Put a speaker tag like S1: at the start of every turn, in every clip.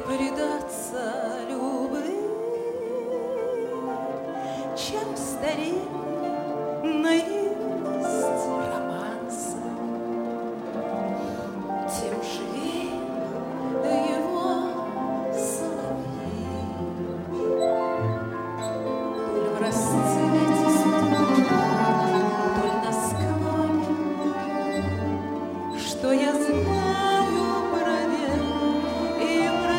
S1: предаться любви, чем старинная наивность романса, тем живее его соловьи. Толь в расцвете судьбы, толь на склоне, что я знаю про век и про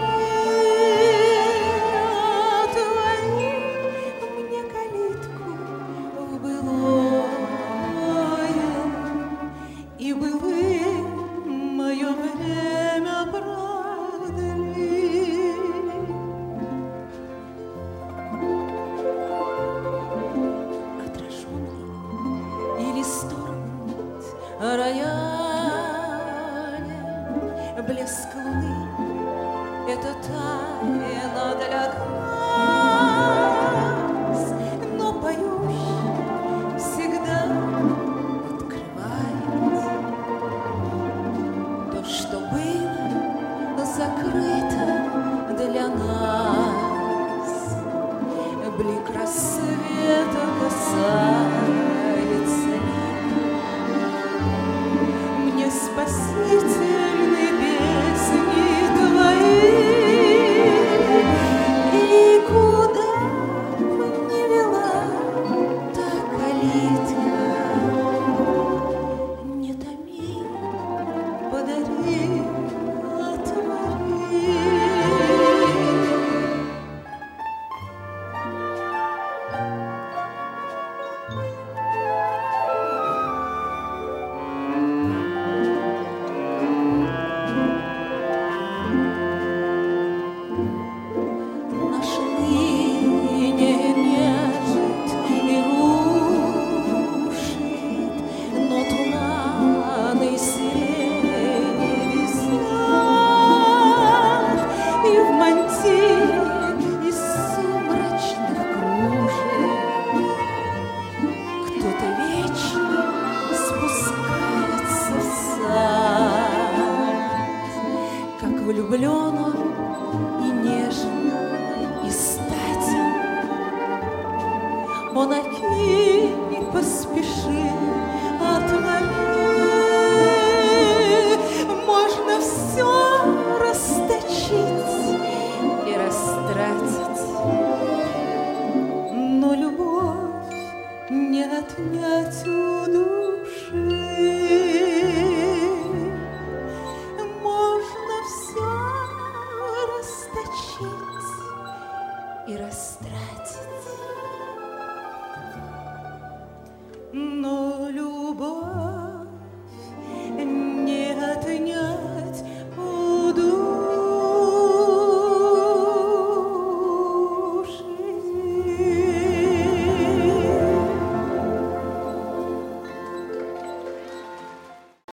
S1: дни. Отвори мне калитку в былое, и былым мое время продли. Отраженный или сторгнут рояль, блеск луны — это тайна для глаз, но поющий всегда открывает то, что было закрыто для нас. Блик рассвета касается мне спасительной песни твои, и куда б ни вела та калитка, не томи, подари, отвори. Наш ныне нежит и рушит, но туманы сирени висят, и в мантиле из сумрачных кружев кто-то вечный спускается в сад, как влюблен он и нежен, и статен. Он окинь, поспеши, отвори. Можно все расточить и растратить, но любовь не отнять у души. Можно все расточить и растратить, но